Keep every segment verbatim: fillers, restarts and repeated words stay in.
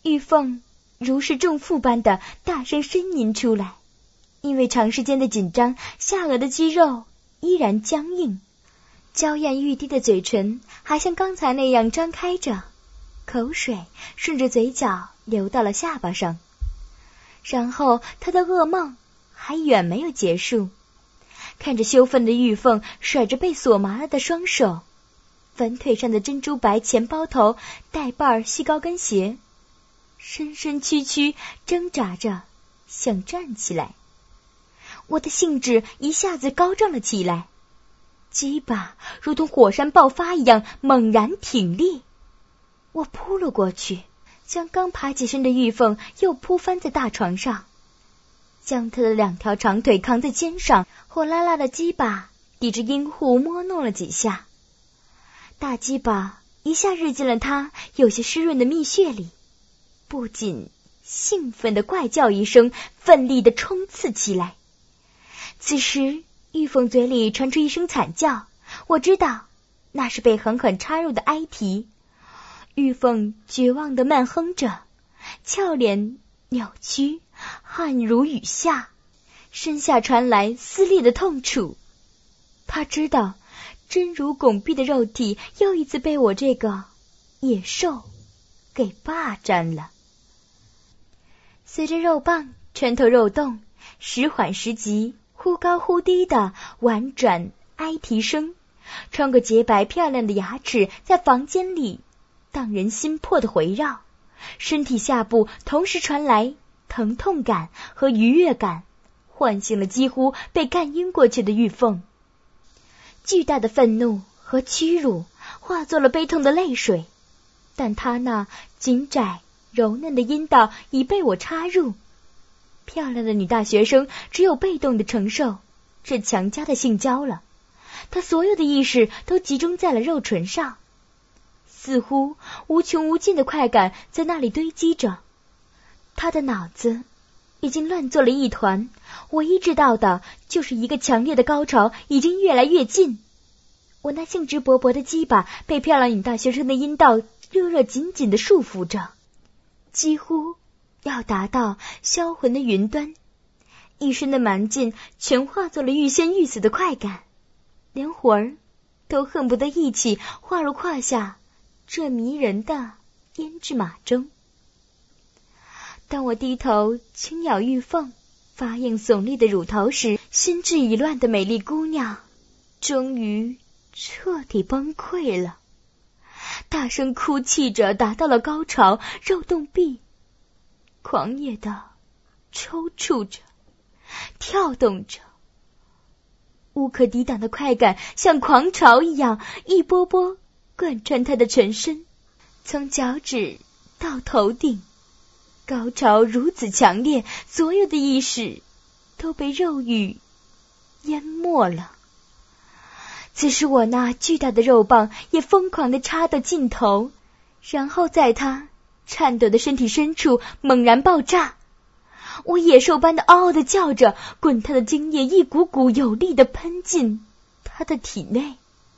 玉凤如释重负般的大声呻吟出来，因为长时间的紧张，下颚的肌肉依然僵硬，娇艳欲滴的嘴唇还像刚才那样张开着，口水顺着嘴角流到了下巴上。然后她的噩梦还远没有结束，看着羞愤的玉凤甩着被锁麻了的双手，粉腿上的珍珠白钱包头带把细高跟鞋，身身躯躯挣扎着想站起来。我的兴致一下子高涨了起来，鸡巴如同火山爆发一样猛然挺立，我扑了过去，将刚爬起身的玉凤又扑翻在大床上，将她的两条长腿扛在肩上，火辣辣的鸡巴抵着阴户摸弄了几下，大鸡巴一下日进了她有些湿润的蜜穴里，不仅兴奋的怪叫一声，奋力的冲刺起来。此时玉凤嘴里传出一声惨叫，我知道那是被狠狠插入的哀啼。玉凤绝望地慢哼着，俏脸扭曲，汗如雨下，身下传来撕裂的痛楚。她知道真如拱壁的肉体又一次被我这个野兽给霸占了。随着肉棒穿透肉洞，时缓时急，忽高忽低的婉转哀啼声，穿过洁白漂亮的牙齿，在房间里荡人心魄的回绕，身体下部同时传来疼痛感和愉悦感，唤醒了几乎被干晕过去的玉凤。巨大的愤怒和屈辱化作了悲痛的泪水，但她那紧窄柔嫩的阴道已被我插入。漂亮的女大学生只有被动的承受这强加的性交了，她所有的意识都集中在了肉唇上，似乎无穷无尽的快感在那里堆积着。她的脑子已经乱作了一团，唯一知道的就是一个强烈的高潮已经越来越近。我那兴致勃勃的鸡巴被漂亮女大学生的阴道热热紧紧地束缚着，几乎要达到销魂的云端，一身的蛮劲全化作了欲仙欲死的快感，连魂儿都恨不得一起化入胯下这迷人的胭脂马中。当我低头轻咬玉凤发硬耸立的乳头时，心智已乱的美丽姑娘终于彻底崩溃了，大声哭泣着达到了高潮，肉洞壁狂野的抽搐着，跳动着，无可抵挡的快感像狂潮一样一波波贯穿她的全身，从脚趾到头顶，高潮如此强烈，所有的意识都被肉欲淹没了。此时我那巨大的肉棒也疯狂地插到尽头，然后在他颤抖的身体深处猛然爆炸。我野兽般的嗷嗷地叫着，滚烫的精液一股股有力地喷进他的体内。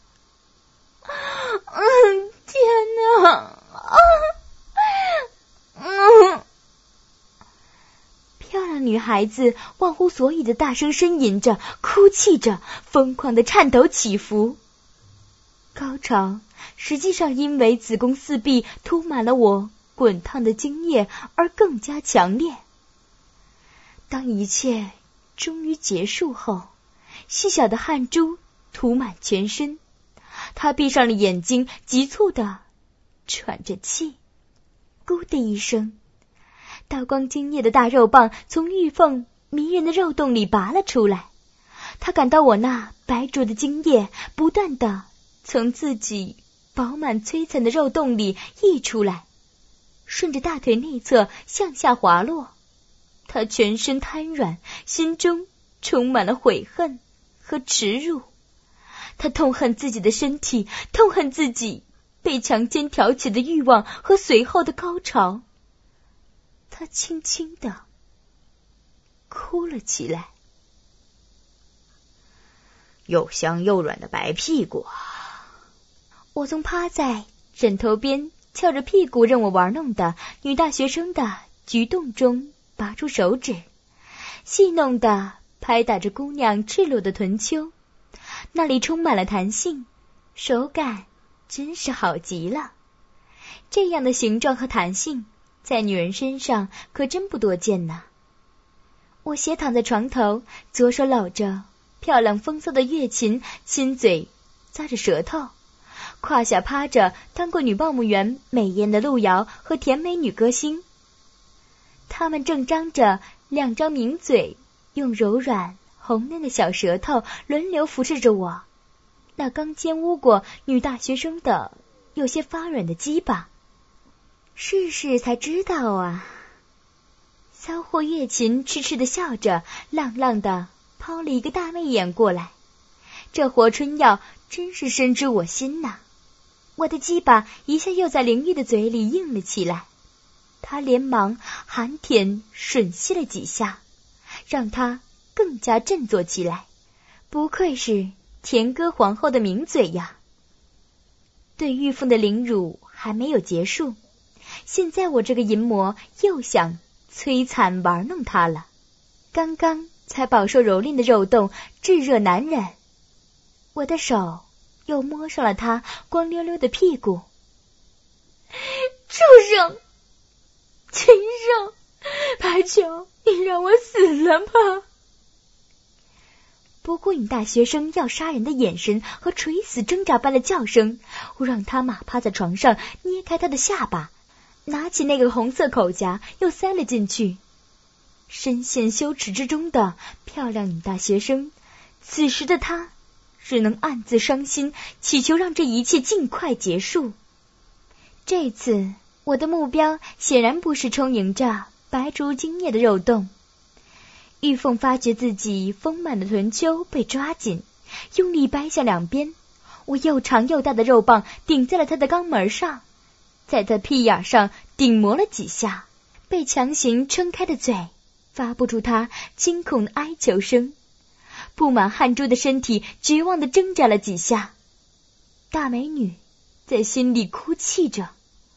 嗯，天哪！啊，嗯！漂亮女孩子忘乎所以的大声呻吟着，哭泣着，疯狂的颤抖起伏。高潮实际上因为子宫四壁涂满了我滚烫的精液而更加强烈。当一切终于结束后，细小的汗珠涂满全身，她闭上了眼睛，急促地喘着气。咕的一声，刀光精液的大肉棒从玉凤迷人的肉洞里拔了出来，她感到我那白灼的精液不断地从自己饱满摧残的肉洞里溢出来，顺着大腿内侧向下滑落。她全身瘫软，心中充满了悔恨和耻辱。她痛恨自己的身体，痛恨自己被强奸挑起的欲望和随后的高潮。她轻轻地哭了起来。 又香又软的白屁股。 我从趴在枕头边翘着屁股任我玩弄的女大学生的举动中拔出手指，戏弄地拍打着姑娘赤裸的臀丘，那里充满了弹性，手感真是好极了。这样的形状和弹性在女人身上可真不多见呢。我斜躺在床头，左手搂着漂亮丰收的月琴，亲嘴咂着舌头，胯下趴着当过女报幕员美艳的路遥和甜美女歌星，他们正张着两张抿嘴，用柔软红嫩的小舌头轮流扶持着我那刚奸污过女大学生的有些发软的鸡巴。试试才知道啊。骚货月琴痴痴地笑着，浪浪地抛了一个大媚眼过来，这活春药真是深知我心呐。我的鸡巴一下又在灵玉的嘴里硬了起来，他连忙含舔吮吸了几下，让他更加振作起来。不愧是田歌皇后的名嘴呀。对玉凤的凌辱还没有结束，现在我这个淫魔又想摧残玩弄她了。刚刚才饱受蹂躏的肉洞炙热难忍，我的手又摸上了她光溜溜的屁股。畜生，禽兽，白求你让我死了吧。不顾女大学生要杀人的眼神和垂死挣扎般的叫声，我让她马趴在床上，捏开她的下巴，拿起那个红色口夹又塞了进去。深陷羞耻之中的漂亮女大学生，此时的她只能暗自伤心，祈求让这一切尽快结束。这次我的目标显然不是充盈着白竹精液的肉洞。玉凤发觉自己丰满的臀丘被抓紧，用力掰向两边，我又长又大的肉棒顶在了她的肛门上，在她屁眼上顶磨了几下，被强行撑开的嘴发不出她惊恐的哀求声，布满汗珠的身体绝望地挣扎了几下。大美女在心里哭泣着，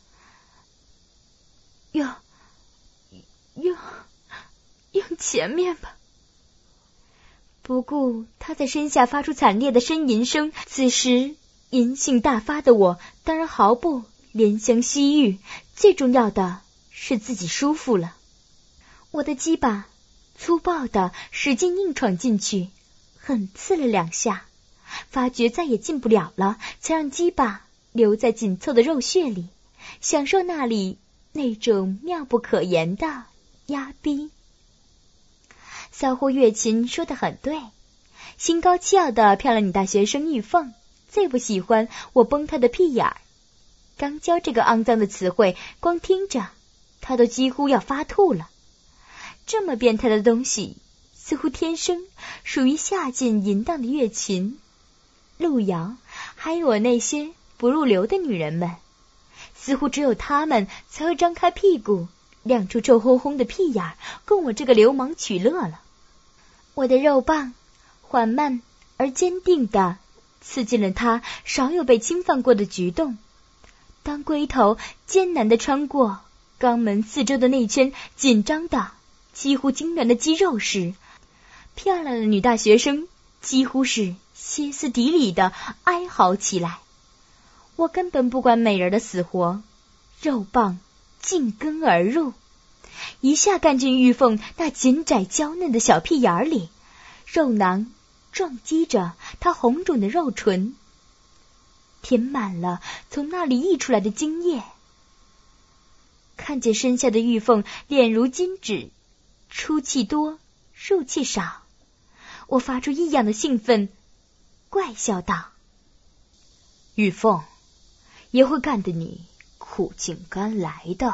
用用用前面吧。不顾她在身下发出惨烈的呻吟声，此时淫性大发的我当然毫不怜香惜玉，最重要的是自己舒服了。我的鸡巴粗暴地使劲硬闯进去，狠刺了两下，发觉再也进不了了，才让鸡巴留在紧凑的肉穴里，享受那里那种妙不可言的压逼。骚货月琴说得很对，心高气傲的漂亮女大学生玉凤最不喜欢我崩她的屁眼儿。刚教这个肮脏的词汇，光听着她都几乎要发吐了。这么变态的东西，似乎天生属于下贱淫荡的月琴、路遥，还有我那些不入流的女人们，似乎只有她们才会张开屁股，亮出臭烘烘的屁眼，供我这个流氓取乐了。我的肉棒缓慢而坚定地刺进了她少有被侵犯过的菊洞，当龟头艰难地穿过肛门四周的那圈紧张的几乎痉挛的肌肉时，漂亮的女大学生几乎是歇斯底里的哀嚎起来。我根本不管美人的死活，肉棒进根而入，一下干进玉凤那紧窄娇嫩的小屁眼里，肉囊撞击着她红肿的肉唇，填满了从那里溢出来的精液。看见身下的玉凤脸如金纸，出气多入气少，我发出异样的兴奋，怪笑道：玉凤也会干得你苦尽甘来的。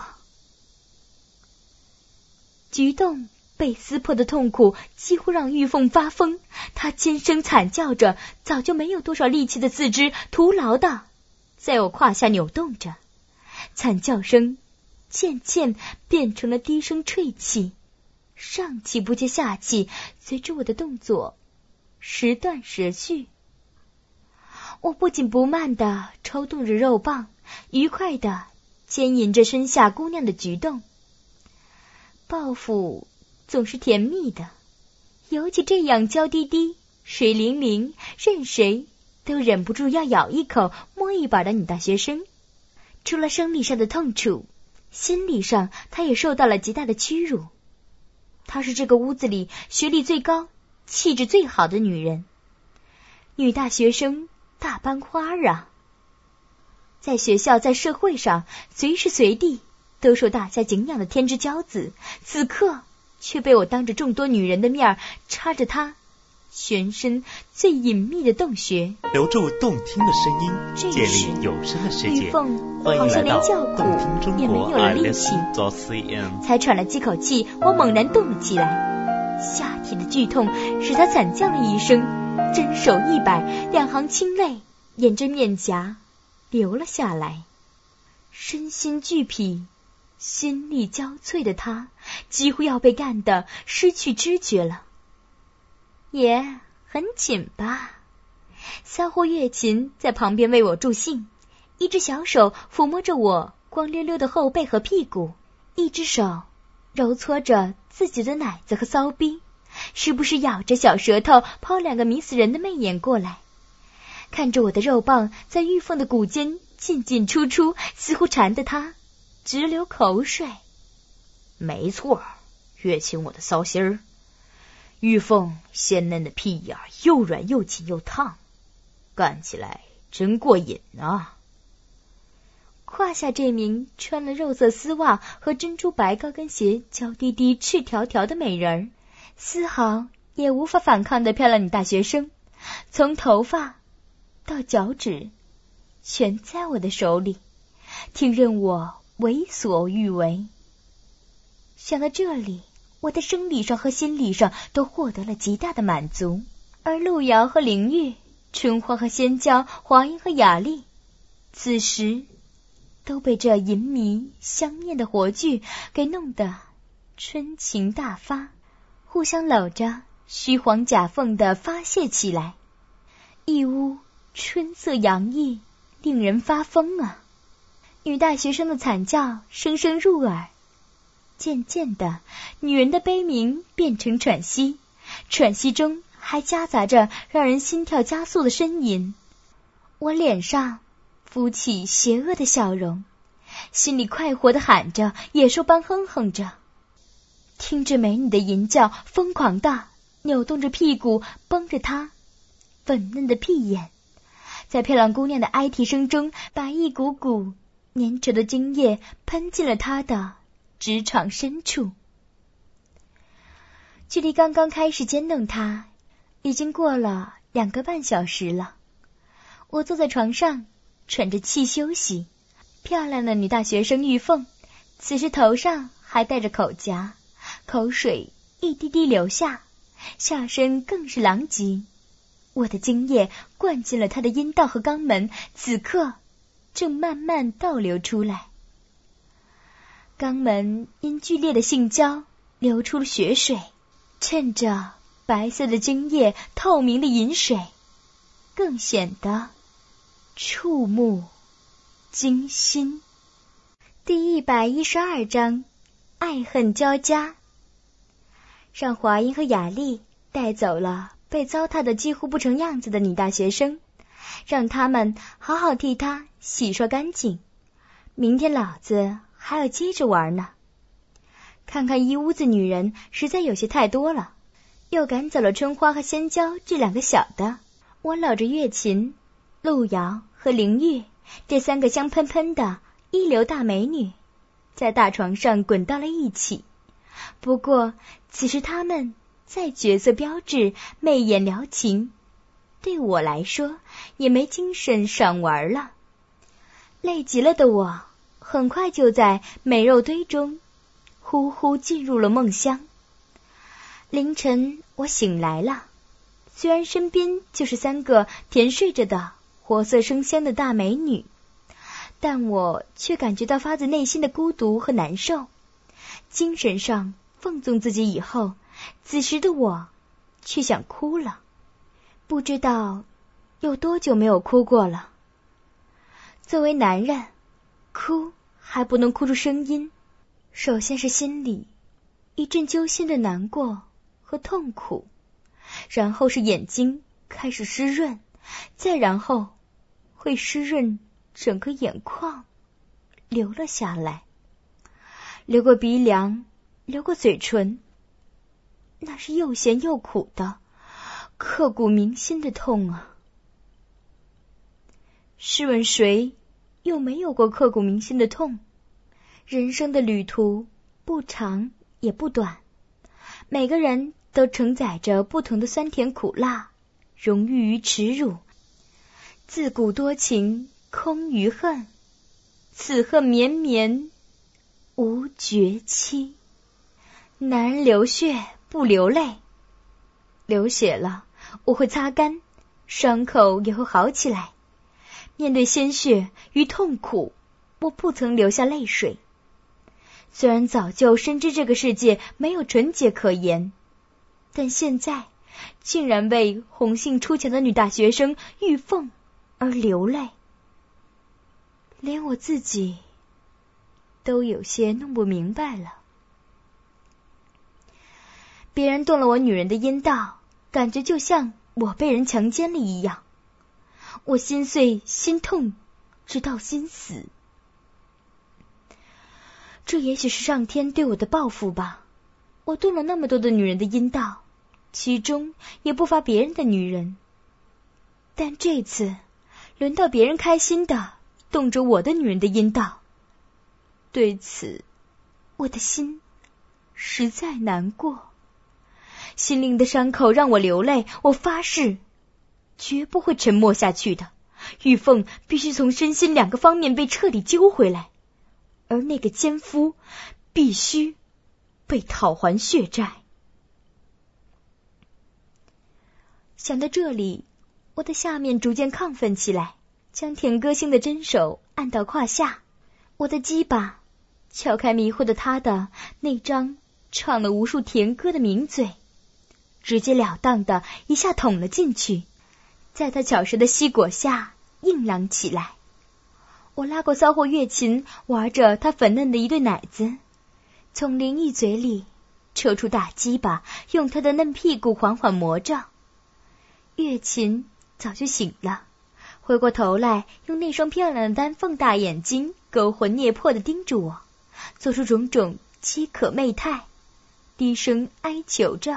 菊洞被撕破的痛苦几乎让玉凤发疯，她尖声惨叫着，早就没有多少力气的四肢徒劳的在我胯下扭动着，惨叫声渐渐变成了低声啜泣，上气不接下气，随着我的动作时断时续。我不紧不慢地抽动着肉棒，愉快地牵引着身下姑娘的举动。报复总是甜蜜的，尤其这样娇滴滴、水灵灵，任谁都忍不住要咬一口、摸一把的女大学生。除了生理上的痛楚，心理上她也受到了极大的屈辱。她是这个屋子里学历最高、气质最好的女人，女大学生大班花啊！在学校，在社会上，随时随地都受大家敬仰的天之骄子，此刻却被我当着众多女人的面插着她全身最隐秘的洞穴， 留住动听的声音，建立有声的世界。欢迎来到动听中国二零四九 C M。 才喘了几口气，我猛然动了起来，下体的剧痛使他惨叫了一声，伸手一摆，两行清泪沿着面颊流了下来。身心俱疲、心力交瘁的他，几乎要被干得失去知觉了。也很紧吧？骚货月琴在旁边为我助兴，一只小手抚摸着我光溜溜的后背和屁股，一只手揉搓着自己的奶子和骚逼，时不时咬着小舌头抛两个迷死人的媚眼过来，看着我的肉棒在玉凤的骨间进进出出，似乎馋得他直流口水。 没错，月琴我的骚心儿。玉凤鲜嫩的屁眼又软又紧又烫，干起来真过瘾啊！ 胯下这名穿了肉色丝袜和珍珠白高跟鞋、娇滴滴、赤条条的美人儿，丝毫也无法反抗的漂亮女大学生，从头发到脚趾，全在我的手里，听任我为所欲为。想到这里，我的生理上和心理上都获得了极大的满足，而路遥和灵玉、春花和仙娇、华英和雅丽，此时都被这淫迷香艳的活剧给弄得春情大发，互相搂着，虚晃假凤地发泄起来，一屋春色洋溢，令人发疯啊！女大学生的惨叫声声入耳，渐渐的，女人的悲鸣变成喘息，喘息中还夹杂着让人心跳加速的呻吟。我脸上浮起邪恶的笑容，心里快活地喊着，野兽般哼哼着，听着美女的吟叫，疯狂地扭动着屁股，绷着她粉嫩的屁眼，在漂亮姑娘的哀啼声中，把一股股粘稠的精液喷进了她的直肠深处。距离刚刚开始监弄她，已经过了两个半小时了。我坐在床上喘着气休息，漂亮的女大学生玉凤此时头上还戴着口夹，口水一滴滴流下，下身更是狼藉。我的精液灌进了她的阴道和肛门，此刻正慢慢倒流出来。肛门因剧烈的性交流出了血水，趁着白色的精液透明的饮水，更显得触目惊心。第一百一十二章，爱恨交加。让华英和雅丽带走了被糟蹋的几乎不成样子的女大学生，让他们好好替她洗刷干净，明天老子还要接着玩呢。看看一屋子女人实在有些太多了，又赶走了春花和仙娇这两个小的，我搂着月琴、路遥和灵玉这三个香喷喷的一流大美女，在大床上滚到了一起。不过此时他们在角色标志、媚眼撩情，对我来说也没精神赏玩了。累极了的我很快就在美肉堆中呼呼进入了梦乡。凌晨我醒来了，虽然身边就是三个甜睡着的活色生香的大美女，但我却感觉到发自内心的孤独和难受。精神上放纵自己以后，此时的我却想哭了，不知道有多久没有哭过了。作为男人，哭还不能哭出声音，首先是心里一阵揪心的难过和痛苦，然后是眼睛开始湿润，再然后会湿润整个眼眶，流了下来，流过鼻梁，流过嘴唇，那是又咸又苦的刻骨铭心的痛啊！试问谁又没有过刻骨铭心的痛？人生的旅途不长也不短，每个人都承载着不同的酸甜苦辣，荣誉与耻辱，自古多情空余恨，此恨绵绵无绝期。男人流血不流泪，流血了我会擦干，伤口也会好起来。面对鲜血与痛苦，我不曾流下泪水。虽然早就深知这个世界没有纯洁可言，但现在竟然为红杏出墙的女大学生玉凤而流泪，连我自己都有些弄不明白了。别人动了我女人的阴道，感觉就像我被人强奸了一样，我心碎心痛，直到心死。这也许是上天对我的报复吧。我动了那么多的女人的阴道，其中也不乏别人的女人，但这次轮到别人开心的动着我的女人的阴道，对此我的心实在难过。心灵的伤口让我流泪，我发誓绝不会沉默下去的。玉凤必须从身心两个方面被彻底揪回来，而那个奸夫必须被讨还血债。想到这里，我的下面逐渐亢奋起来，将舔歌星的真手按到胯下，我的鸡巴撬开迷惑的他的那张唱了无数甜歌的抿嘴，直截了当的一下捅了进去，在他巧舌的吸果下硬朗起来。我拉过骚货月琴，玩着他粉嫩的一对奶子，从灵异嘴里抽出大鸡巴，用他的嫩屁股缓缓磨着。月琴早就醒了，回过头来，用那双漂亮的丹凤大眼睛勾魂孽魄地盯着我，做出种种饥渴媚态，低声哀求着：“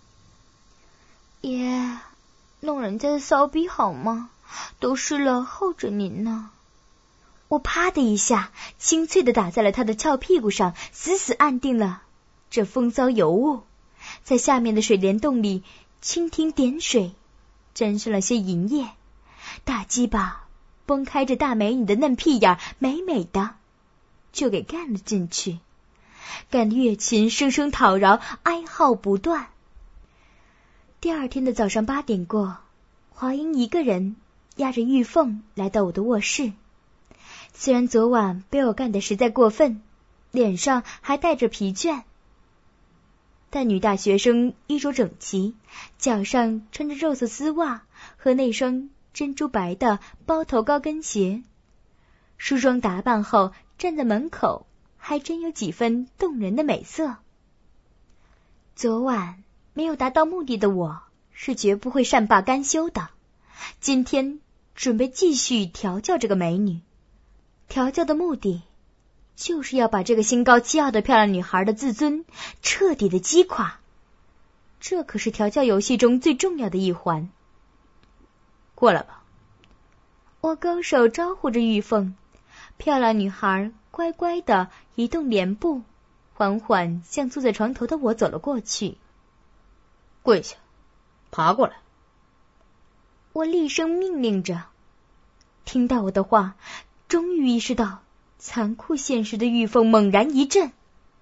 爷，弄人家的骚逼好吗？都湿了，候着您呢。”我啪的一下，清脆地打在了他的翘屁股上，死死按定了这风骚尤物，在下面的水帘洞里蜻蜓点水，沾上了些银液，大鸡巴崩开着大美女的嫩屁眼，美美的就给干了进去，干得月琴声声讨饶，哀号不断。第二天的早上八点过，华英一个人押着玉凤来到我的卧室。虽然昨晚被我干得实在过分，脸上还带着疲倦，但女大学生衣着整齐，脚上穿着肉色丝袜和那双珍珠白的包头高跟鞋，梳妆打扮后站在门口，还真有几分动人的美色。昨晚没有达到目的的我是绝不会善罢甘休的，今天准备继续调教这个美女。调教的目的就是要把这个心高气傲的漂亮女孩的自尊彻底的击垮，这可是调教游戏中最重要的一环。过来吧。我勾手招呼着玉凤，漂亮女孩乖乖的移动脸部，缓缓向坐在床头的我走了过去。 跪下，爬过来。 我厉声命令着。听到我的话，终于意识到残酷现实的玉凤猛然一震。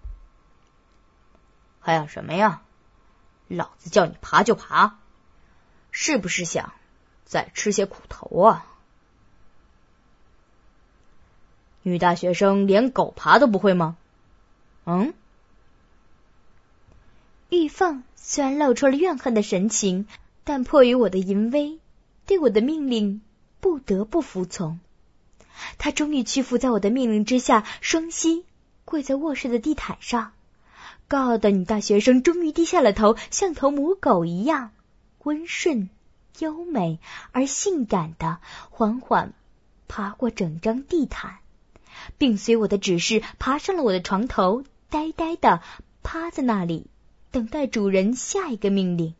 还要什么呀？老子叫你爬就爬，是不是想再吃些苦头啊？女大学生连狗爬都不会吗？嗯？ 玉凤虽然露出了怨恨的神情，但迫于我的淫威，对我的命令不得不服从。 他终于屈服在我的命令之下，双膝跪在卧室的地毯上。高傲的女大学生终于低下了头，像头母狗一样温顺、优美而性感地缓缓爬过整张地毯，并随我的指示爬上了我的床头，呆呆地趴在那里，等待主人下一个命令。